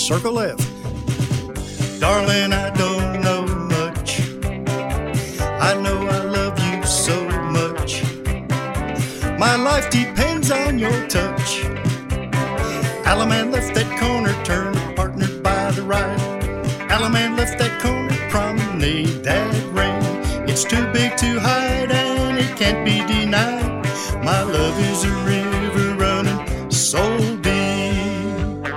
circle left. Darling, I don't know much. I know I love you so much. My life depends on your touch. Alaman left that corner, turned, partnered by the right. Alaman left that corner, promenade that rain. It's too big to hide and it can't be denied. My love is a river running so deep.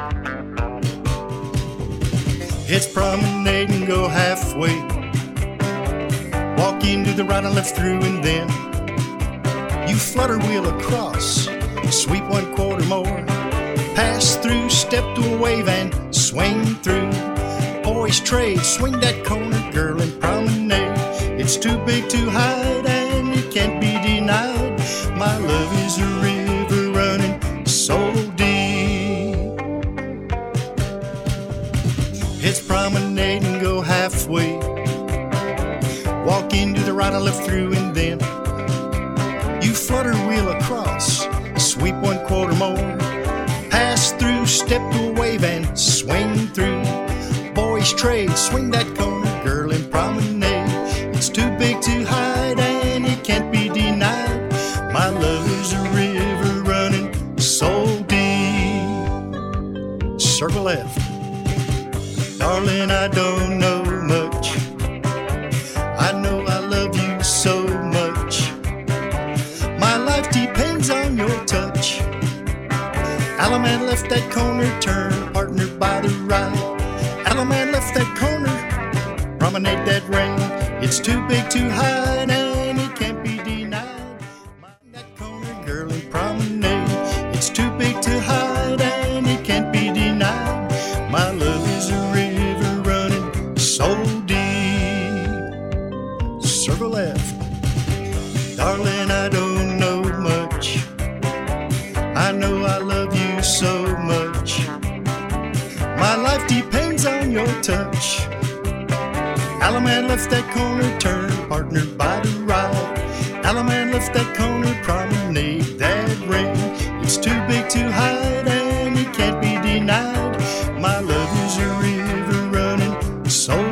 It's promenade and go halfway. Walk into the right and left through, and then you flutter wheel across, sweep 1/4 more. Pass through, step to a wave and swing through. Boys trade, swing that corner, girl, and promenade. It's too big to hide and it can't be denied. My love is a river running so deep. It's promenade and go halfway. Walk into the right and left through, and then you flutter wheel across, sweep 1/4 more. Pass through, step to a wave and swing through. Boys trade, swing that corner, girl, and promenade. It's too big to hide and it can't be denied. My love is a river running so deep. Circle left. Darling, I don't know much. I know I love you so much. My life depends on your touch. Alaman left that corner, turned, partnered by the right. Alaman left that corner, promenade that rain. It's too big to hide and it can't be denied. Mind that corner, girl, and promenade. It's too big to hide and it can't be denied. My love is a river running so deep. Circle left. Darling, I don't know much. I know I love you so much. My life depends on your touch. Alaman left that corner, turned, partnered by the right. Alaman left that corner, promenade that rain. It's too big to hide and it can't be denied. My love is a river running so